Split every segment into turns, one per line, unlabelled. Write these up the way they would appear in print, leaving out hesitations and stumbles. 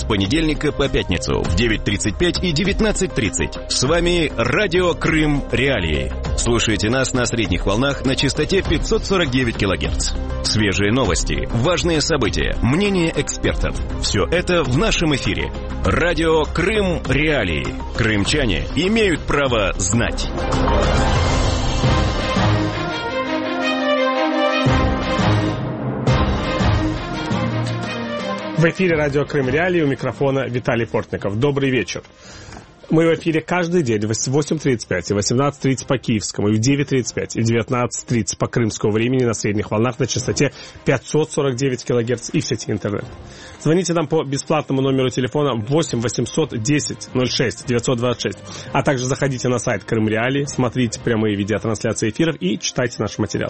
с понедельника по пятницу в 9:35 и 19:30. С вами Радио Крым Реалии. Слушайте нас на средних волнах на частоте 549 кГц. Свежие новости, важные события, мнения экспертов. Все это в нашем эфире. Радио Крым Реалии. Крымчане имеют право знать.
В эфире Радио Крым Реалии, у микрофона Виталий Портников. Добрый вечер. Мы в эфире каждый день в 8:35 и 18:30 по киевскому, и в 9:35 и 19:30 по крымскому времени на средних волнах на частоте 549 кГц и в сети интернет. Звоните нам по бесплатному номеру телефона 8 800 10 06 926, а также заходите на сайт Крым Реалии, смотрите прямые видеотрансляции эфиров и читайте наш материал.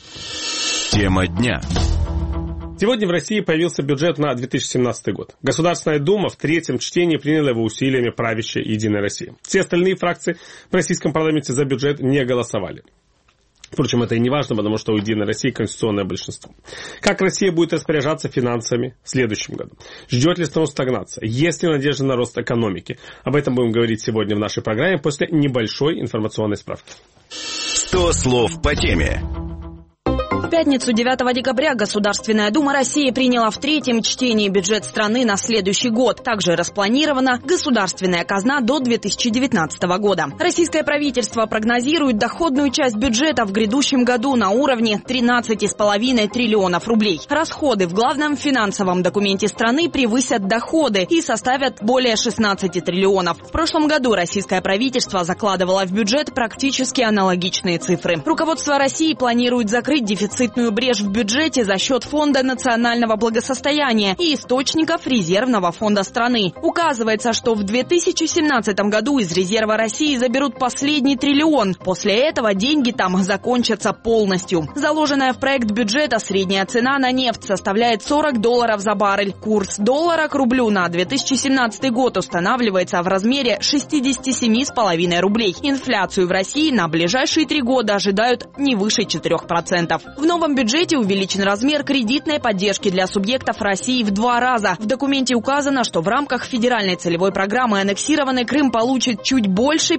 Тема дня.
Сегодня в России появился бюджет на 2017 год. Государственная Дума в третьем чтении приняла его усилиями правящей «Единой России». Все остальные фракции в российском парламенте за бюджет не голосовали. Впрочем, это и не важно, потому что у «Единой России» конституционное большинство. Как Россия будет распоряжаться финансами в следующем году? Ждет ли страну стагнация? Есть ли надежда на рост экономики? Об этом будем говорить сегодня в нашей программе после небольшой информационной справки.
100 слов по теме.
В пятницу 9 декабря Государственная Дума России приняла в третьем чтении бюджет страны на следующий год. Также распланирована государственная казна до 2019 года. Российское правительство прогнозирует доходную часть бюджета в грядущем году на уровне 13,5 триллионов рублей. Расходы в главном финансовом документе страны превысят доходы и составят более 16 триллионов. В прошлом году российское правительство закладывало в бюджет практически аналогичные цифры. Руководство России планирует закрыть дефицитную брешь в бюджете за счет Фонда национального благосостояния и источников резервного фонда страны. Указывается, что в 2017 году из резерва России заберут последний триллион. После этого деньги там закончатся полностью. Заложенная в проект бюджета средняя цена на нефть составляет $40 за баррель. Курс доллара к рублю на 2017 год устанавливается в размере 67,5 рублей. Инфляцию в России на ближайшие 3 года ожидают не выше 4%. В новом бюджете увеличен размер кредитной поддержки для субъектов России в 2 раза. В документе указано, что в рамках федеральной целевой программы аннексированный Крым получит чуть больше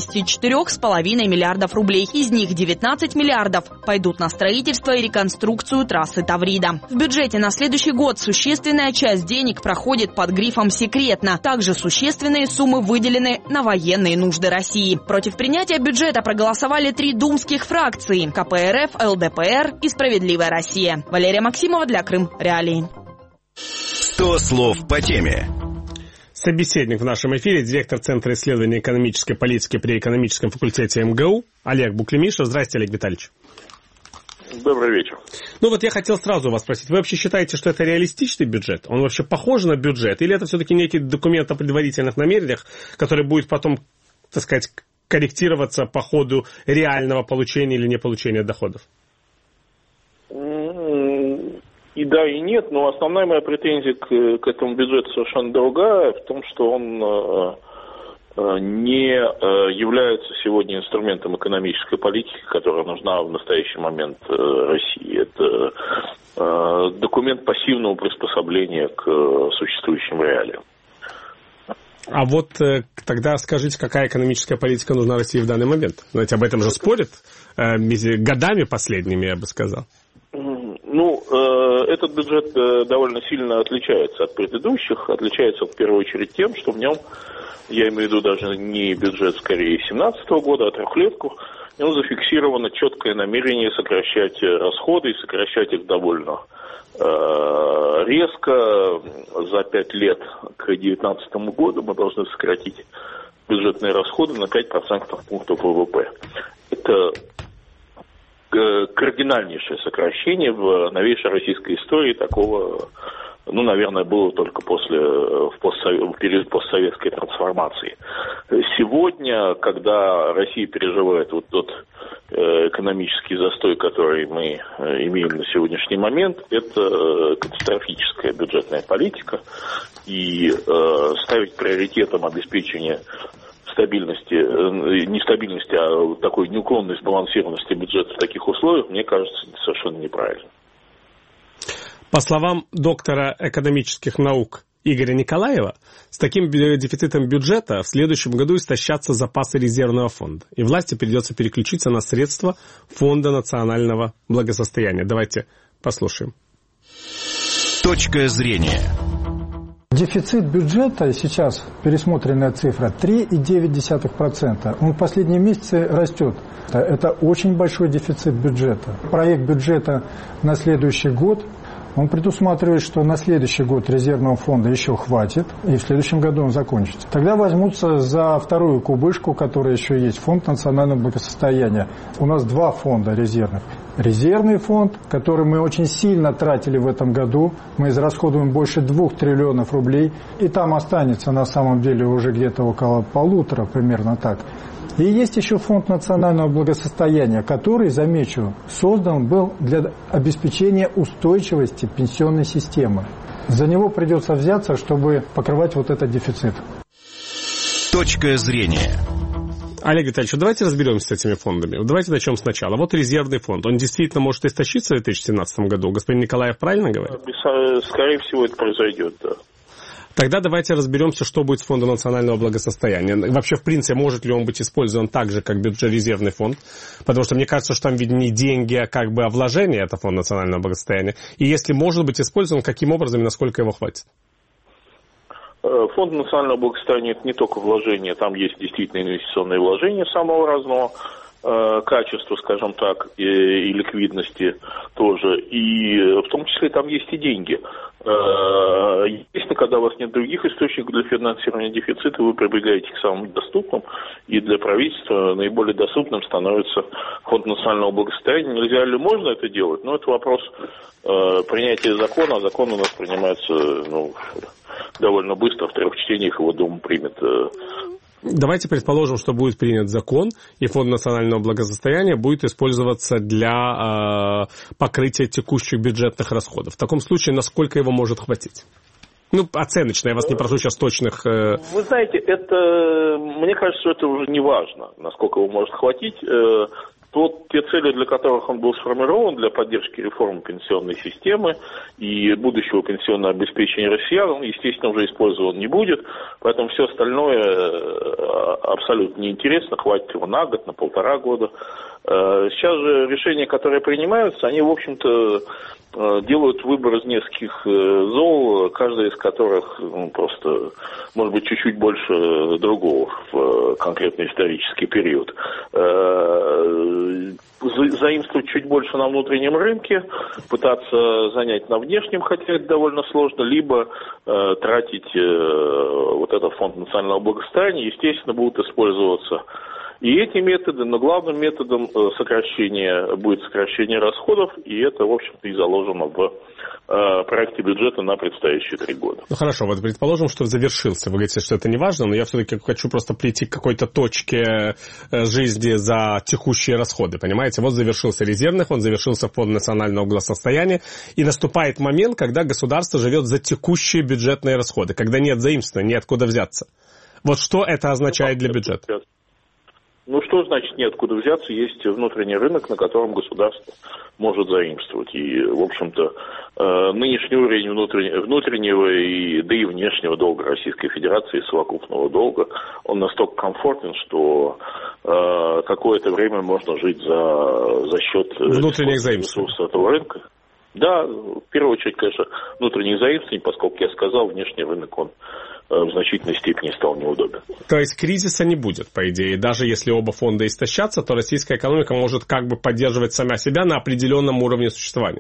54,5 миллиардов рублей. Из них 19 миллиардов пойдут на строительство и реконструкцию трассы Таврида. В бюджете на следующий год существенная часть денег проходит под грифом «секретно». Также существенные суммы выделены на военные нужды России. Против принятия бюджета проголосовали 3 думских фракции – КПРФ, ЛДПР и «Справедливая Россия». Валерия Максимова для Крым Реалии.
100 слов по теме.
Собеседник в нашем эфире, директор Центра исследований экономической политики при экономическом факультете МГУ Олег Буклемишев. Здравствуйте, Олег Витальевич.
Добрый вечер.
Ну вот я хотел сразу вас спросить, вы вообще считаете, что это реалистичный бюджет? Он вообще похож на бюджет? Или это все-таки некий документ о предварительных намерениях, который будет потом, так сказать, корректироваться по ходу реального получения или неполучения доходов?
И да, и нет, но основная моя претензия к этому бюджету совершенно другая, в том, что он не является сегодня инструментом экономической политики, которая нужна в настоящий момент России. Это документ пассивного приспособления к существующим реалиям.
А вот тогда скажите, какая экономическая политика нужна России в данный момент? Знаете, об этом же спорят годами последними, я бы сказал.
Ну, этот бюджет довольно сильно отличается от предыдущих. Отличается в первую очередь тем, что в нем, я имею в виду даже не бюджет скорее 2017 года, а трехлетку, в нем зафиксировано четкое намерение сокращать расходы и сокращать их довольно резко. За 5 лет к 2019 году мы должны сократить бюджетные расходы на 5% пунктов ВВП. Это кардинальнейшее сокращение в новейшей российской истории. Такого, ну, наверное, было только в период постсоветской трансформации. Сегодня, когда Россия переживает вот тот экономический застой, который мы имеем на сегодняний момент, это катастрофическая бюджетная политика. И ставить приоритетом обеспечение стабильности, не стабильности, а такой неуклонной сбалансированности бюджета в таких условиях, мне кажется, совершенно неправильно.
По словам доктора экономических наук Игоря Николаева, с таким дефицитом бюджета в следующем году истощатся запасы резервного фонда, и власти придется переключиться на средства Фонда национального благосостояния. Давайте послушаем.
Точка зрения.
Дефицит бюджета, сейчас пересмотренная цифра, 3,9%. Он в последние месяцы растет. Это очень большой дефицит бюджета. Проект бюджета на следующий год, он предусматривает, что на следующий год резервного фонда еще хватит, и в следующем году он закончится. Тогда возьмутся за вторую кубышку, которая еще есть, фонд национального благосостояния. У нас два фонда резервных. Резервный фонд, который мы очень сильно тратили в этом году, мы израсходуем больше 2 триллионов рублей, и там останется на самом деле уже где-то около 1,5, примерно так. И есть еще фонд национального благосостояния, который, замечу, создан был для обеспечения устойчивости пенсионной системы. За него придется взяться, чтобы покрывать вот этот дефицит.
Точка зрения.
Олег Витальевич, давайте разберемся с этими фондами. Давайте начнем сначала. Вот резервный фонд. Он действительно может истощиться в 2017 году? Господин Николаев правильно говорит?
Скорее всего, это произойдет, да.
Тогда давайте разберемся, что будет с Фондом национального благосостояния. Вообще, в принципе, может ли он быть использован так же, как резервный фонд? Потому что мне кажется, что там ведь не деньги, а вложение, это Фонд национального благосостояния. И если может быть использован, каким образом и насколько его хватит?
Фонд национального благосостояния – это не только вложения, там есть действительно инвестиционные вложения самого разного качества, скажем так, и ликвидности тоже, и в том числе там есть и деньги. Естественно, когда у вас нет других источников для финансирования дефицита, вы прибегаете к самым доступным, и для правительства наиболее доступным становится Фонд национального благосостояния. Нельзя ли, можно это делать? Но это вопрос принятия закона, а закон у нас принимается довольно быстро, в 3 чтениях его Дума примет.
Давайте предположим, что будет принят закон, и Фонд национального благосостояния будет использоваться для покрытия текущих бюджетных расходов. В таком случае, насколько его может хватить? Оценочно, я вас не прошу сейчас точных...
Вы знаете, мне кажется, что это уже не важно, насколько его может хватить. Те цели, для которых он был сформирован, для поддержки реформы пенсионной системы и будущего пенсионного обеспечения россиян, он, естественно, уже использован не будет, поэтому все остальное абсолютно неинтересно, хватит его на год, на 1,5 года. Сейчас же решения, которые принимаются, они, в общем-то, делают выбор из нескольких зол, каждая из которых просто, может быть, чуть-чуть больше другого в конкретный исторический период. Заимствовать чуть больше на внутреннем рынке, пытаться занять на внешнем, хотя это довольно сложно, либо тратить вот этот фонд национального благосостояния, естественно, будут использоваться и эти методы, но главным методом будет сокращение расходов, и это, в общем-то, и заложено в проекте бюджета на предстоящие 3 года.
Хорошо, вот предположим, что завершился. Вы говорите, что это не важно, но я все-таки хочу просто прийти к какой-то точке жизни за текущие расходы, понимаете? Вот завершился резервный фонд, завершился Фонд национального благосостояния, и наступает момент, когда государство живет за текущие бюджетные расходы, когда нет заимствования, неоткуда взяться. Вот что это означает для бюджета?
Что значит неоткуда взяться? Есть внутренний рынок, на котором государство может заимствовать. И, в общем-то, нынешний уровень внутреннего да и внешнего долга Российской Федерации, совокупного долга, он настолько комфортен, что какое-то время можно жить за счет
внутренних
ресурсов этого рынка. Да, в первую очередь, конечно, внутренних заимствований, поскольку я сказал, внешний рынок, он в значительной степени стал неудобен.
То есть кризиса не будет, по идее. Даже если оба фонда истощатся, то российская экономика может поддерживать сама себя на определенном уровне существования.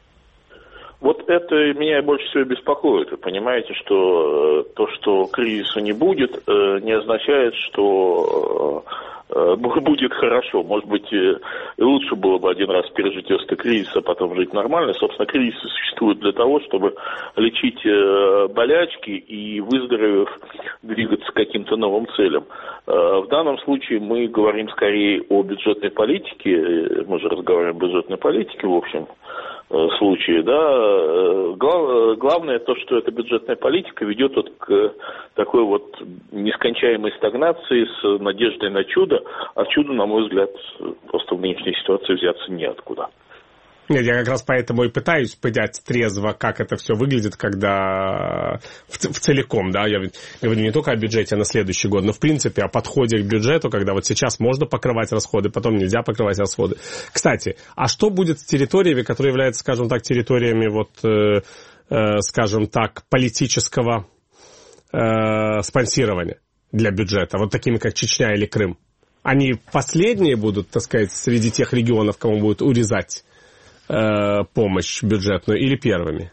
Вот это меня больше всего беспокоит. Вы понимаете, что то, что кризиса не будет, не означает, что будет хорошо. Может быть, лучше было бы один раз пережить острый кризис, а потом жить нормально. Собственно, кризисы существуют для того, чтобы лечить болячки и, выздоровев, двигаться к каким-то новым целям. В данном случае мы говорим скорее о бюджетной политике. Мы же разговариваем о бюджетной политике, в общем случае, да. Главное то, что эта бюджетная политика ведет к такой вот нескончаемой стагнации с надеждой на чудо, а чудо, на мой взгляд, просто в нынешней ситуации взяться неоткуда.
Нет, я как раз поэтому и пытаюсь понять трезво, как это все выглядит, когда в целиком, да, я говорю не только о бюджете на следующий год, но в принципе о подходе к бюджету, когда вот сейчас можно покрывать расходы, потом нельзя покрывать расходы. Кстати, а что будет с территориями, которые являются, скажем так, территориями вот, скажем так, политического спонсирования для бюджета, вот такими как Чечня или Крым? Они последние будут, так сказать, среди тех регионов, кому будут урезать помощь бюджетную, или первыми?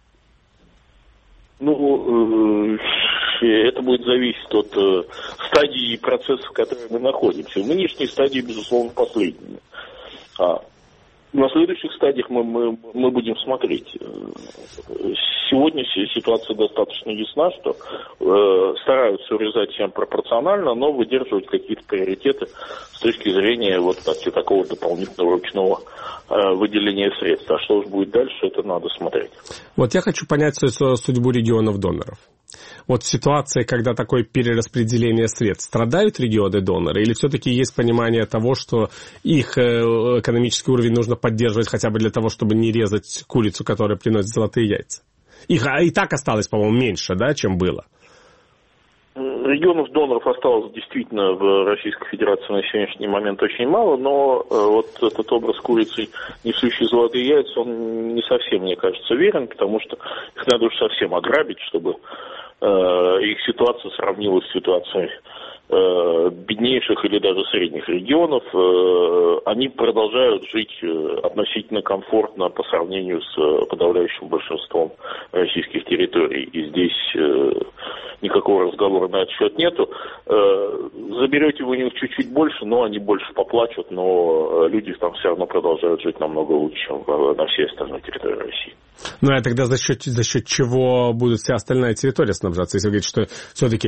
Ну, это будет зависеть от стадии и процесса, в которой мы находимся. В нынешней стадии, безусловно, последними. На следующих стадиях мы будем смотреть. Сегодня ситуация достаточно ясна, что стараются урезать всем пропорционально, но выдерживать какие-то приоритеты с точки зрения вот такого дополнительного ручного выделения средств. А что же будет дальше, это надо смотреть.
Вот я хочу понять судьбу регионов-доноров. Вот в ситуации, когда такое перераспределение средств, страдают регионы-доноры, или все-таки есть понимание того, что их экономический уровень нужно поддерживать хотя бы для того, чтобы не резать курицу, которая приносит золотые яйца? Их и так осталось, по-моему, меньше, да, чем было?
Регионов-доноров осталось действительно в Российской Федерации на сегодняшний момент очень мало, но вот этот образ курицы, несущей золотые яйца, он не совсем, мне кажется, верен, потому что их надо уж совсем ограбить, чтобы их ситуация сравнилась с ситуацией беднейших или даже средних регионов. Они продолжают жить относительно комфортно по сравнению с подавляющим большинством российских территорий. И здесь никакого разговора на этот счет нету. Заберете вы у них чуть-чуть больше, но они больше поплачут, но люди там все равно продолжают жить намного лучше, чем на всей остальной территории России.
Ну, а тогда за счет чего будет вся остальная территория снабжаться? Если вы говорите, что все-таки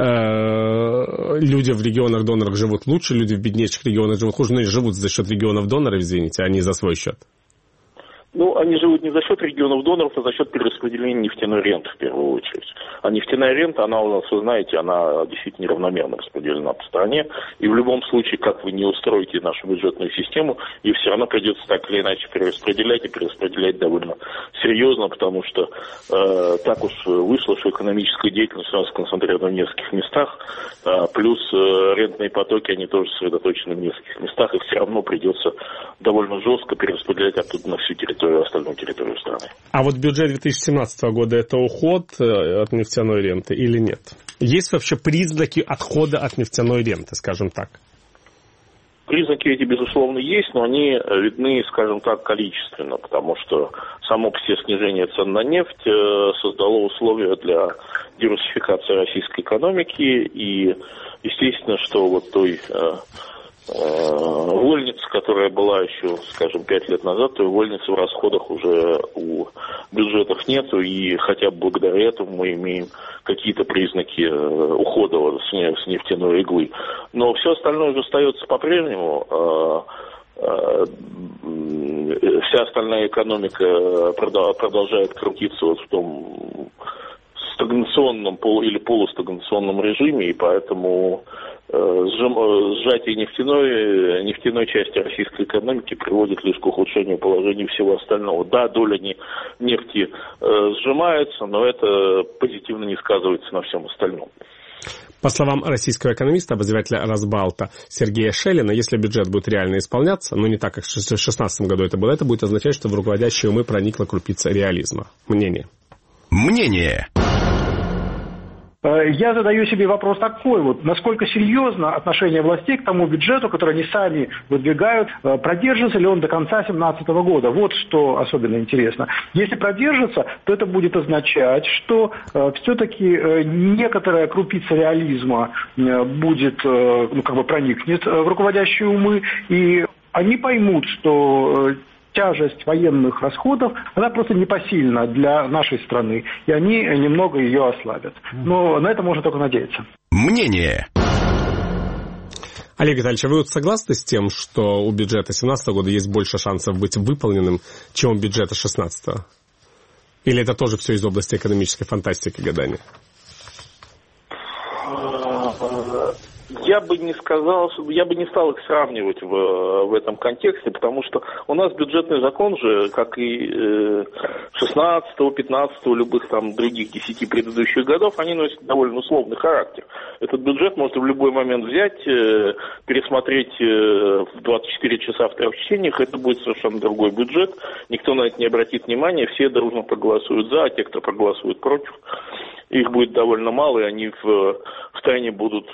люди в регионах-донорах живут лучше, люди в беднейших регионах живут хуже, но и живут за счет регионов-доноров, извините, а не за свой счет.
Ну, они живут не за счет регионов-доноров, а за счет перераспределения нефтяной ренты, в первую очередь. А нефтяная рента, она у нас, вы знаете, она действительно неравномерно распределена по стране. И в любом случае, как вы не устроите нашу бюджетную систему, ее все равно придется так или иначе перераспределять, и перераспределять довольно серьезно, потому что так уж вышло, что экономическая деятельность у нас сконцентрирована в нескольких местах, плюс рентные потоки, они тоже сосредоточены в нескольких местах, и все равно придется довольно жестко перераспределять оттуда на всю территорию, остальную территорию страны.
А вот бюджет 2017 года – это уход от нефтяной ренты или нет? Есть вообще признаки отхода от нефтяной ренты, скажем так?
Признаки эти, безусловно, есть, но они видны, скажем так, количественно, потому что само по себе снижение цен на нефть создало условия для диверсификации российской экономики, и естественно, что вот той вольницы, которая была еще, скажем, 5 лет назад, той вольницы в расходах уже у бюджетов нету, и хотя бы благодаря этому мы имеем какие-то признаки ухода с нефтяной иглы. Но все остальное же остается по-прежнему. Вся остальная экономика продолжает крутиться вот в том стагнационном или полустагнационном режиме, и поэтому сжатие нефтяной части российской экономики приводит лишь к ухудшению положения всего остального. Да, доля нефти сжимается, но это позитивно не сказывается на всем остальном.
По словам российского экономиста, обозревателя Росбалта Сергея Шелина, если бюджет будет реально исполняться, но не так, как в 2016 году это было, это будет означать, что в руководящие умы проникла крупица реализма. Мнение.
Я задаю себе вопрос такой, вот, насколько серьезно отношение властей к тому бюджету, который они сами выдвигают, продержится ли он до конца 2017 года. Вот что особенно интересно. Если продержится, то это будет означать, что все-таки некоторая крупица реализма будет, проникнет в руководящие умы, и они поймут, что тяжесть военных расходов, она просто непосильна для нашей страны, и они немного ее ослабят. Но на это можно только надеяться.
Олег Витальевич, вы вот согласны с тем, что у бюджета 2017 года есть больше шансов быть выполненным, чем у бюджета 2016? Или это тоже все из области экономической фантастики гадания?
Я бы не стал их сравнивать в этом контексте, потому что у нас бюджетный закон же, как и 16-го, 15-го, любых там других 10 предыдущих годов, они носят довольно условный характер. Этот бюджет можно в любой момент взять, пересмотреть в 24 часа в 3 чтениях, это будет совершенно другой бюджет, никто на это не обратит внимания, все дружно проголосуют за, а те, кто проголосует против, их будет довольно мало, и они втайне будут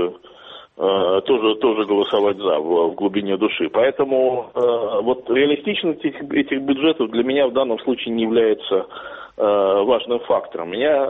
тоже голосовать за в глубине души. Поэтому вот реалистичность этих бюджетов для меня в данном случае не является важным фактором. Меня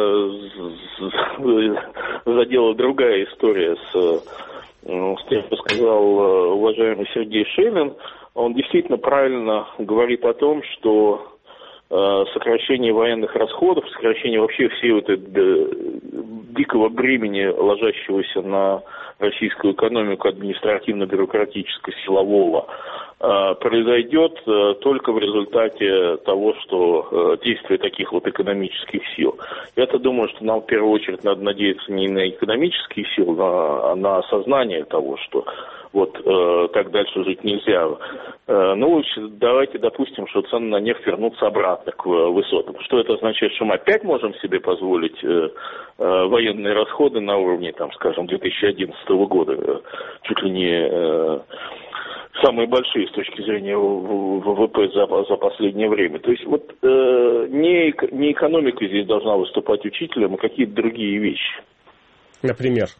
задела другая история с тем, что сказал уважаемый Сергей Шеймин. Он действительно правильно говорит о том, что сокращение военных расходов, сокращение вообще всего этого дикого бремени, ложащегося на российскую экономику административно-бюрократическо-силового, произойдет только в результате того, что действия таких вот экономических сил. Я-то думаю, что нам в первую очередь надо надеяться не на экономические силы, а на осознание того, что вот так дальше жить нельзя. Ну, давайте допустим, что цены на нефть вернутся обратно к высотам. Что это означает? Что мы опять можем себе позволить военные расходы на уровне, там, скажем, 2011 года, чуть ли не самые большие с точки зрения ВВП за последнее время. То есть вот не экономика здесь должна выступать учителем, а какие-то другие вещи.
Например?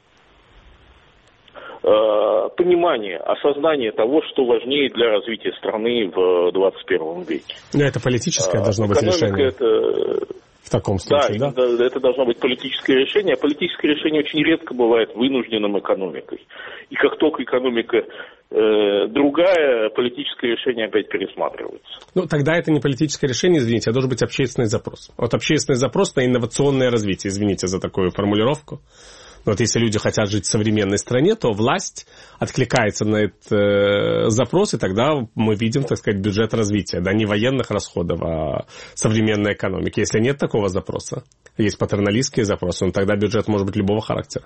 Понимание, осознание того, что важнее для развития страны в 21 веке.
Но это политическое должно быть решение.
Это...
В таком случае, да?
Да, это должно быть политическое решение, а политическое решение очень редко бывает вынужденным экономикой. И как только экономика другая, политическое решение опять пересматривается.
Ну, тогда это не политическое решение, извините, а должен быть общественный запрос. Вот общественный запрос на инновационное развитие, извините за такую формулировку. Но вот если люди хотят жить в современной стране, то власть откликается на этот запрос, и тогда мы видим, так сказать, бюджет развития. Да, не военных расходов, а современной экономики. Если нет такого запроса, есть патерналистские запросы, то тогда бюджет может быть любого характера.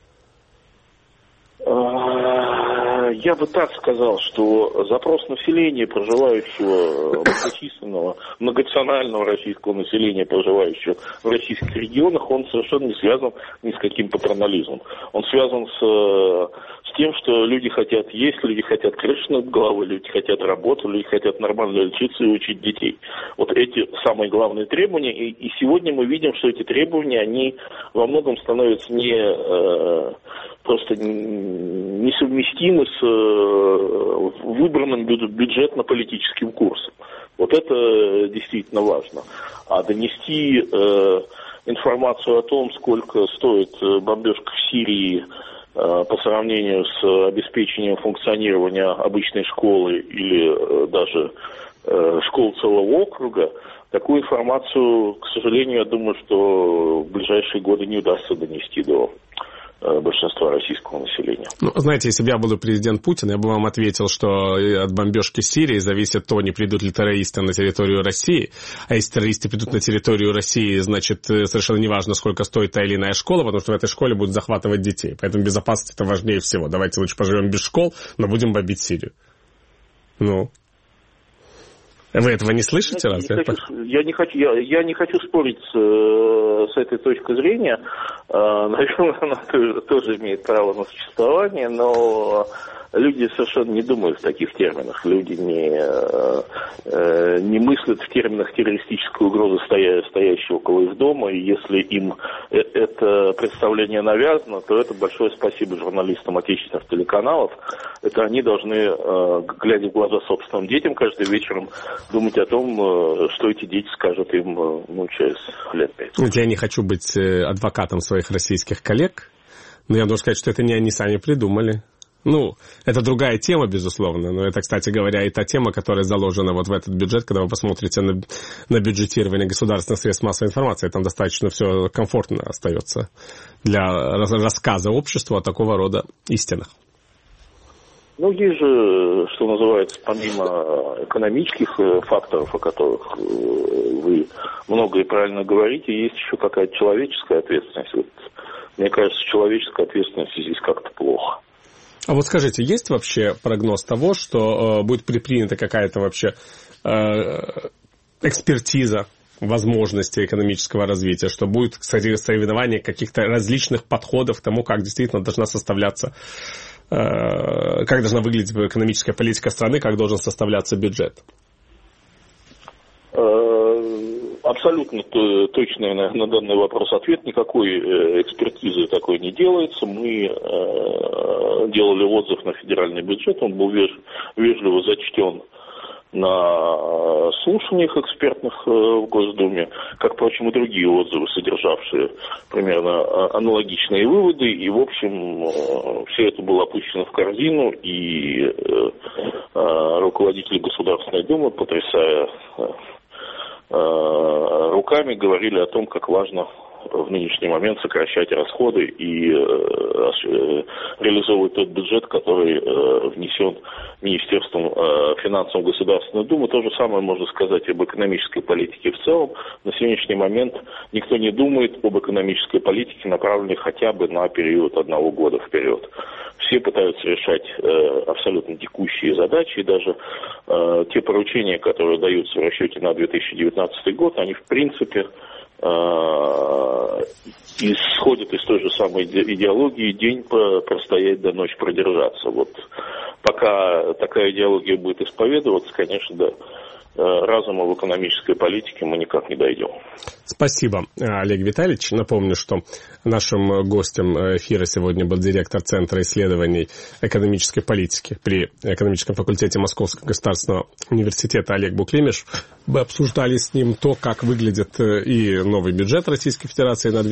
Я бы так сказал, что запрос населения, проживающего многонационального российского населения, проживающего в российских регионах, он совершенно не связан ни с каким паттернализмом. Он связан с тем, что люди хотят есть, люди хотят крышу над головой, люди хотят работать, люди хотят нормально лечиться и учить детей. Вот эти самые главные требования. И сегодня мы видим, что эти требования, они во многом становятся просто несовместимы с выбранным бюджетно-политическим курсом. Вот это действительно важно. А донести информацию о том, сколько стоит бомбежка в Сирии по сравнению с обеспечением функционирования обычной школы или даже школ целого округа, такую информацию, к сожалению, я думаю, что в ближайшие годы не удастся донести до большинства российского населения.
Ну, знаете, если бы я был президент Путин, я бы вам ответил, что от бомбежки Сирии зависит то, не придут ли террористы на территорию России. А если террористы придут на территорию России, значит, совершенно неважно, сколько стоит та или иная школа, потому что в этой школе будут захватывать детей. Поэтому безопасность это важнее всего. Давайте лучше поживем без школ, но будем бомбить Сирию. Ну... Вы этого не слышите, разве?
Я не хочу спорить с этой точки зрения. Наверное, она тоже имеет право на существование, но люди совершенно не думают в таких терминах. Люди не мыслят в терминах террористической угрозы, стоящей около их дома. И если им это представление навязано, то это большое спасибо журналистам отечественных телеканалов. Это они должны, глядя в глаза собственным детям, каждый вечером думать о том, что эти дети скажут им через лет 5.
Я не хочу быть адвокатом своих российских коллег, но я должен сказать, что это не они сами придумали. Ну, это другая тема, безусловно, но это, кстати говоря, и та тема, которая заложена вот в этот бюджет, когда вы посмотрите на бюджетирование государственных средств массовой информации, там достаточно все комфортно остается для рассказа обществу о такого рода истинах.
Ну, есть же, что называется, помимо экономических факторов, о которых вы много и правильно говорите, есть еще какая-то человеческая ответственность. Вот мне кажется, человеческая ответственность здесь как-то плохо.
А вот скажите, есть вообще прогноз того, что будет предпринята какая-то вообще экспертиза возможностей экономического развития, что будет соревнование каких-то различных подходов к тому, как действительно должна составляться, как должна выглядеть экономическая политика страны, как должен составляться бюджет?
Абсолютно точный на данный вопрос ответ. Никакой экспертизы такой не делается. Мы делали отзыв на федеральный бюджет, он был вежливо зачтен на слушаниях экспертных в Госдуме, как, впрочем, и другие отзывы, содержавшие примерно аналогичные выводы. И, в общем, все это было опущено в корзину, и руководители Государственной Думы, потрясая руками, говорили о том, как важно в нынешний момент сокращать расходы и реализовывать тот бюджет, который внесен Министерством финансов Государственной Думы. То же самое можно сказать об экономической политике в целом. На сегодняшний момент никто не думает об экономической политике, направленной хотя бы на период 1 года вперед. Все пытаются решать абсолютно текущие задачи, и даже те поручения, которые даются в расчете на 2019 год, они в принципе исходят из той же самой идеологии: день простоять, до ночи продержаться. Вот пока такая идеология будет исповедоваться, конечно, да, разума в экономической политике мы никак не дойдем. Спасибо,
Олег Витальевич. Напомню, что нашим гостем эфира сегодня был директор Центра исследований экономической политики при экономическом факультете Московского государственного университета Олег Буклемиш. Мы обсуждали с ним то, как выглядит и новый бюджет Российской Федерации на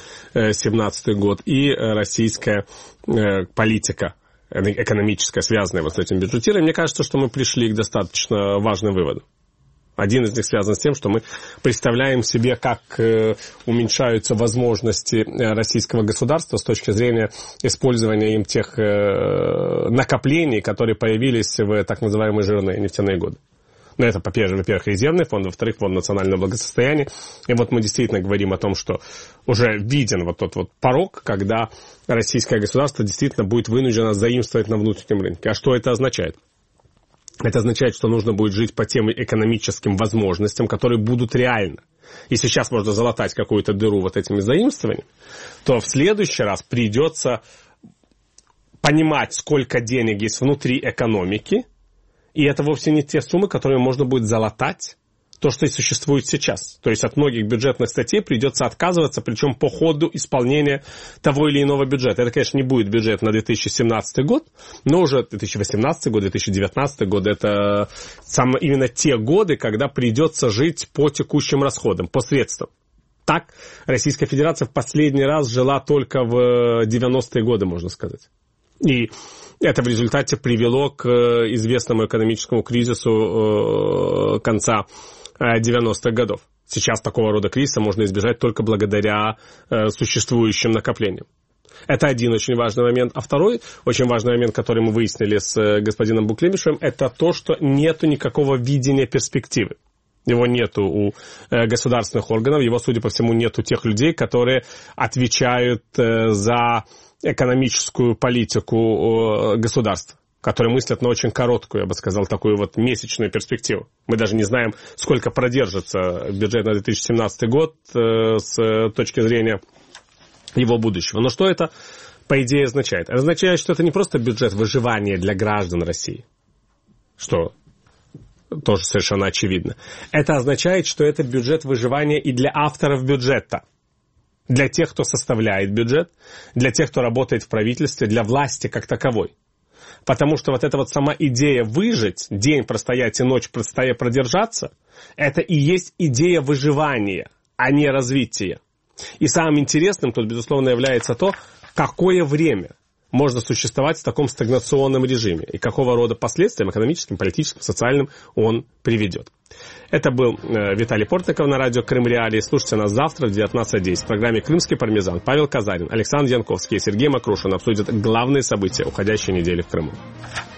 2017 год, и российская политика экономическая, связанная вот с этим бюджетированием. Мне кажется, что мы пришли к достаточно важным выводам. Один из них связан с тем, что мы представляем себе, как уменьшаются возможности российского государства с точки зрения использования им тех накоплений, которые появились в так называемые жирные нефтяные годы. Но это, во-первых, резервный фонд, во-вторых, фонд национального благосостояния. И вот мы действительно говорим о том, что уже виден вот тот вот порог, когда российское государство действительно будет вынуждено заимствовать на внутреннем рынке. А что это означает? Это означает, что нужно будет жить по тем экономическим возможностям, которые будут реальны. И сейчас можно залатать какую-то дыру вот этими заимствованиями, то в следующий раз придется понимать, сколько денег есть внутри экономики. И это вовсе не те суммы, которые можно будет залатать, то, что и существует сейчас. То есть от многих бюджетных статей придется отказываться, причем по ходу исполнения того или иного бюджета. Это, конечно, не будет бюджет на 2017 год, но уже 2018 год, 2019 год, это именно те годы, когда придется жить по текущим расходам, по средствам. Так Российская Федерация в последний раз жила только в 90-е годы, можно сказать. И это в результате привело к известному экономическому кризису конца 90-х годов. Сейчас такого рода кризиса можно избежать только благодаря существующим накоплениям. Это один очень важный момент. А второй очень важный момент, который мы выяснили с господином Буклемишевым, это то, что нету никакого видения перспективы. Его нету у государственных органов, его, судя по всему, нету тех людей, которые отвечают за экономическую политику государства, которые мыслят на очень короткую, я бы сказал, такую вот месячную перспективу. Мы даже не знаем, сколько продержится бюджет на 2017 год с точки зрения его будущего. Но что это, по идее, означает? Это означает, что это не просто бюджет выживания для граждан России, что тоже совершенно очевидно. Это означает, что это бюджет выживания и для авторов бюджета. Для тех, кто составляет бюджет, для тех, кто работает в правительстве, для власти как таковой. Потому что вот эта вот сама идея выжить, день простоять и ночь продержаться, это и есть идея выживания, а не развития. И самым интересным тут, безусловно, является то, какое время можно существовать в таком стагнационном режиме и какого рода последствиям экономическим, политическим, социальным он приведет. Это был Виталий Портников на радио Крым Реалии. Слушайте нас завтра в 19:10. В программе «Крымский пармезан» Павел Казарин, Александр Янковский и Сергей Макрушин обсудят главные события уходящей недели в Крыму.